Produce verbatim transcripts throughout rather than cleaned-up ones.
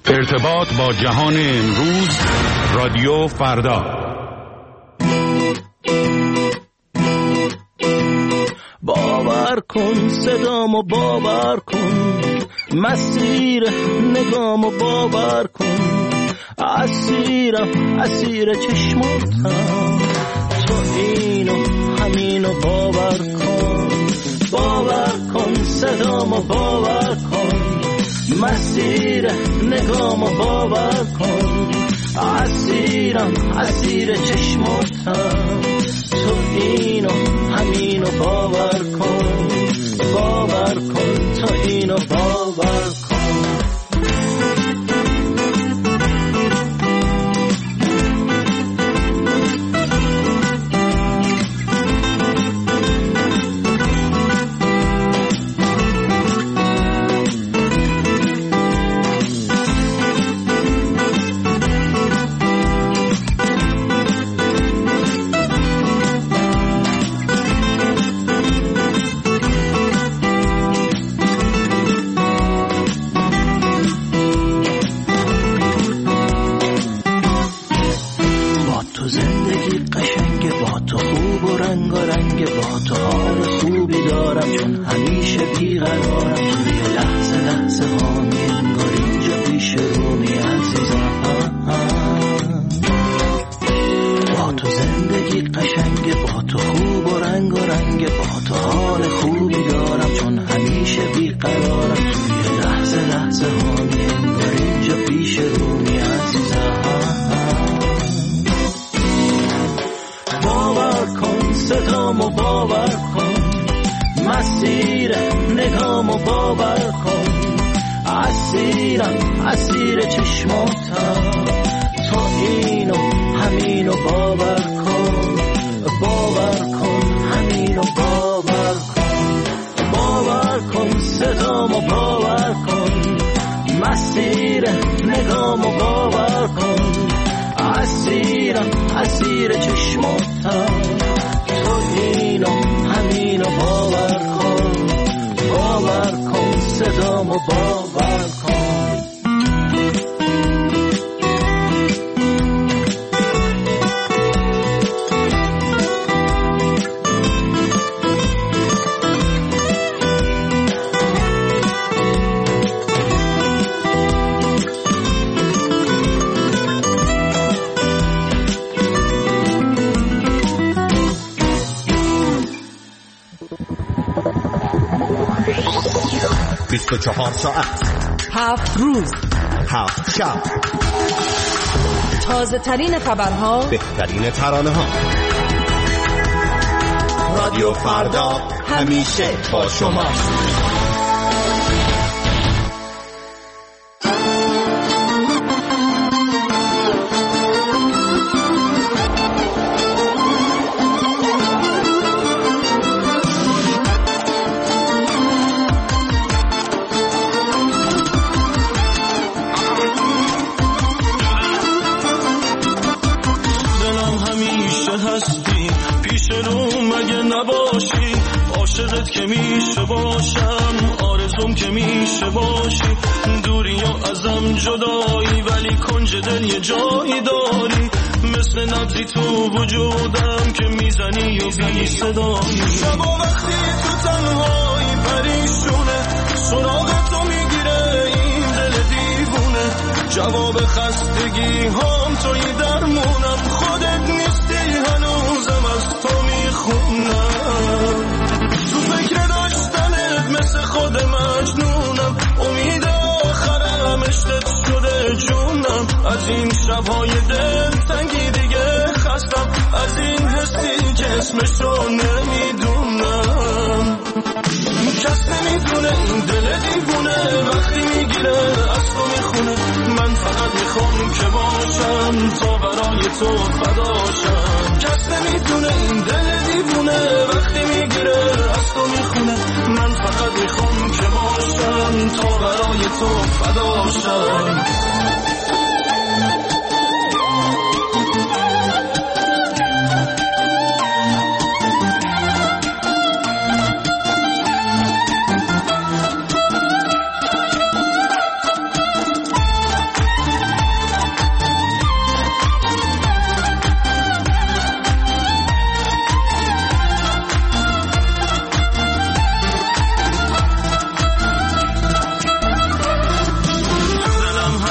ارتباط با جهان امروز، رادیو فردا. باور کن صدامو، باور کن مسیر نگامو، باور کن اسیرم اسیر چشماتم، تو اینو همینو باور کن. باور کن صدامو، باور کن مسیر نگامو، باور کن اسیرم اسیر چشماتم، تو اینو همینو باور کن. باور کن تو اینو باور کن. بیست و چهار ساعت، هفت روز، هفت شب، تازه ترین خبرها، بهترین ترانه ها. رادیو فردا همیشه با شما. که میشه باشم، آرزوم که میشه باشی، دوری یا ازم جدایی، ولی کنج دل یه جایی داری، مثل نبضی تو وجودم که میزنی و بی صدایی. شبا وقتی تو تنهایی پریشونه، سراغ تو میگیره این دل دیوونه، جواب خستگی هم توی درمونم، خودت نیستی هنوزم از تو میخونم، فکر داشتنت مثل خود مجنونم، امید آخرم عشقت شده جونم، از این شبهای دل تنگی دیگه خستم، از این حسی که اسمشو نمیدونم، کس نمیدونه این دل دیوونه وقتی میگیره از تو میخونه، من فقط میخوام که باشم تا برای تو فداشم، کس نمیدونه این دل دیوونه وقتی میگیره از تو میخونه، من فقط میخوام که باشم تا برای تو فداشم.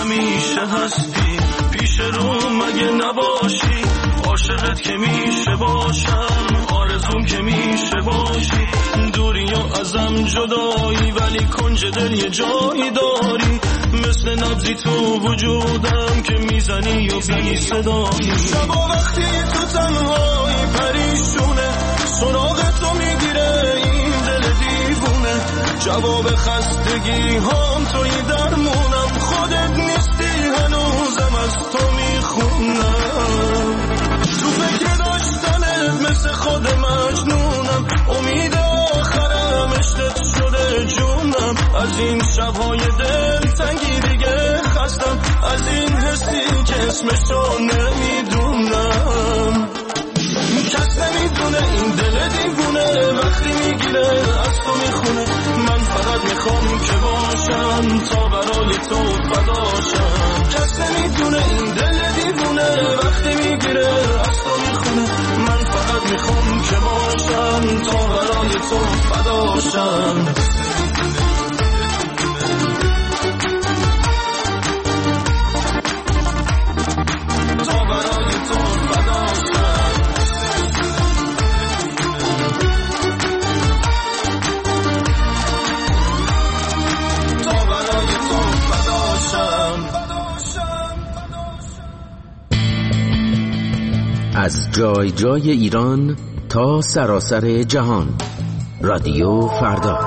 همیشه هستی پیش رو مگه نباشی عاشقت که میشه باشم آرزوم که میشه باشی دوری و ازم جدایی ولی کنج دل یه جایی داری مثل نبضی تو وجودم که میزنی و بی صدایی شبا وقتی تو تنهایی پریشونه سراغ تو میگیره این دل دیوونه جواب خستگی هم توی درمونم خودت نیستی هنوزم از تو میخونم تو فکر داشتنت مثل خود مجنونم امید آخرم عشقت شده جونم از این شبهای دل تنگی دیگه خستم از این حسی که اسمشو نمیدونم کس نمیدونه این دل دیوونه وقتی میگیره از تو میخونه من فقط میخوام که باشم تا برای تو فداشم کس نمیدونه این دل دیوونه وقتی میگیره از تو میخونه من فقط میخوام که باشم تا برای تو فداشم تا برای تو فداشم از جای جای ایران تا سراسر جهان رادیو فردا.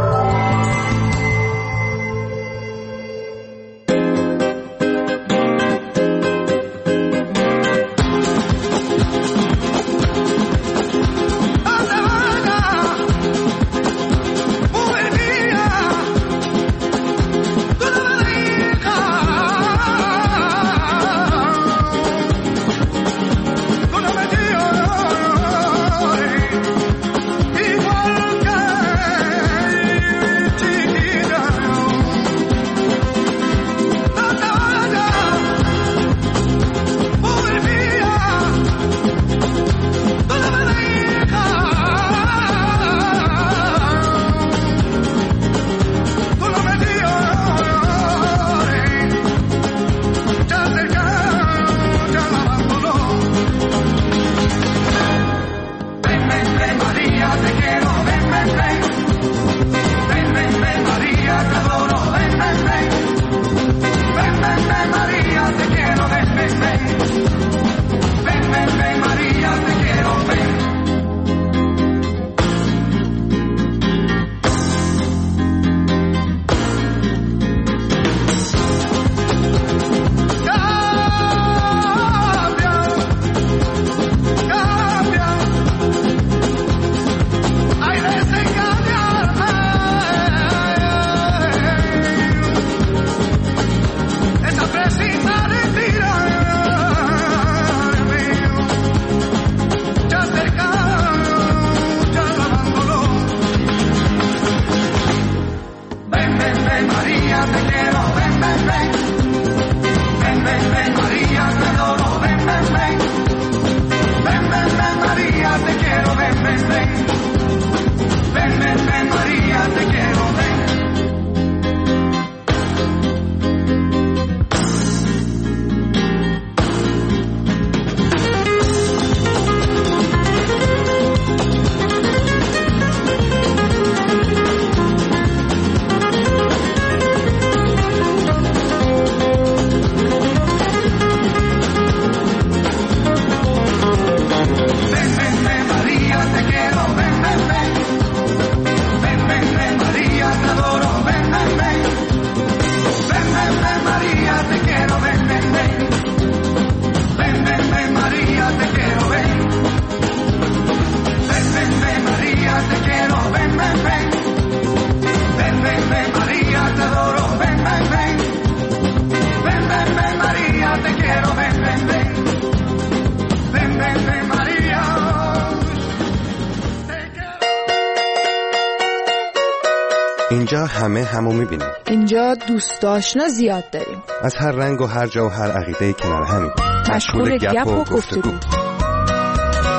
اینجا همه همو میبینیم. اینجا دوست آشنا زیاد داریم. از هر رنگ و هر جا و هر عقیده کنار همین. مشغول گپ و گفتگو.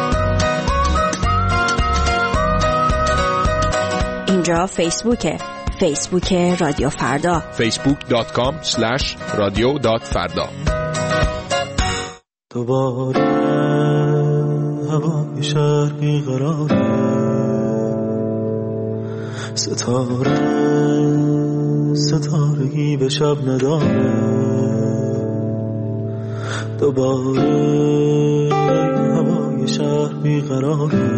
اینجا فیسبوکه. فیسبوک رادیو فردا فیسبوک دات کام اسلش رادیو دات فردا. دوباره هوای شهر بیقراره، ستاره ستارگی به شب نداره، دوباره هوای شهر بیقراره،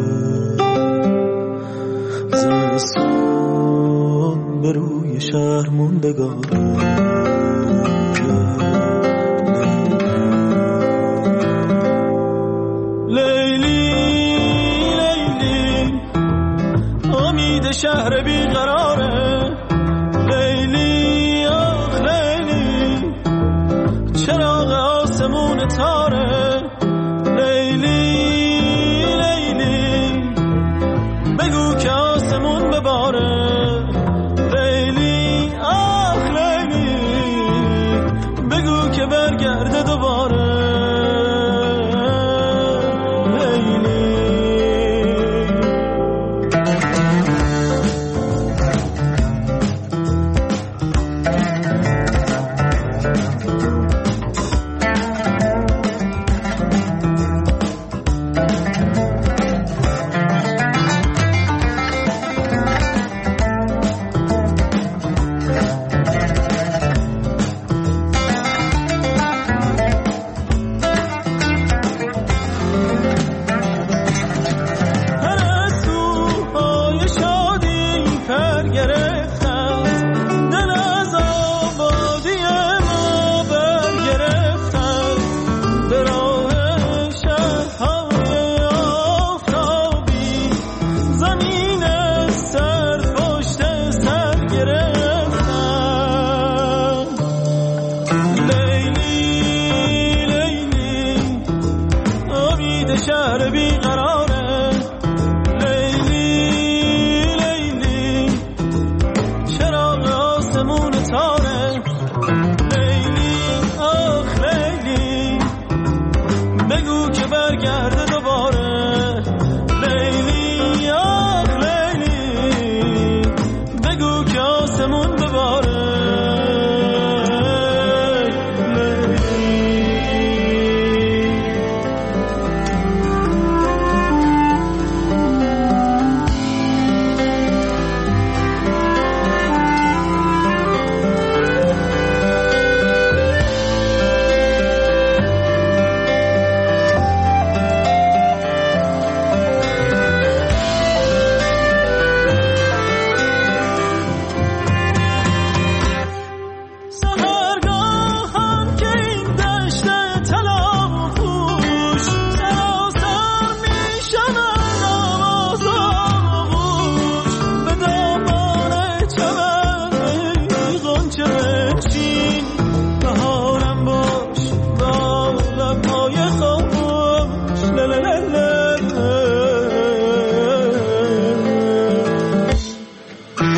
زمستون به روی شهر موندگاره. شهر بیقراره، لیلی آخ لیلی، چراغ آسمون تاره، لیلی لیلی، بگو که آسمون بباره، لیلی آخ لیلی، بگو که برگرده دوباره.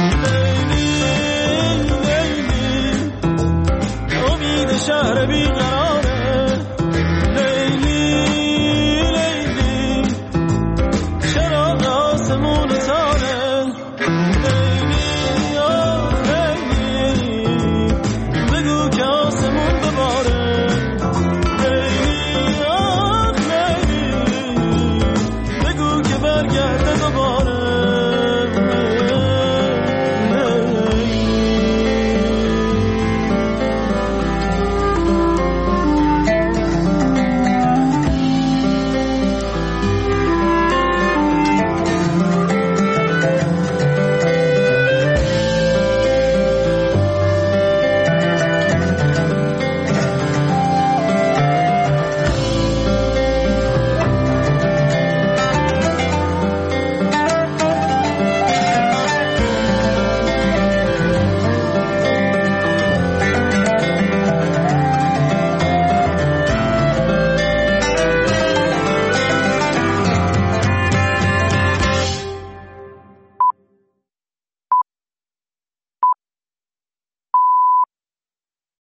شهر بیقرار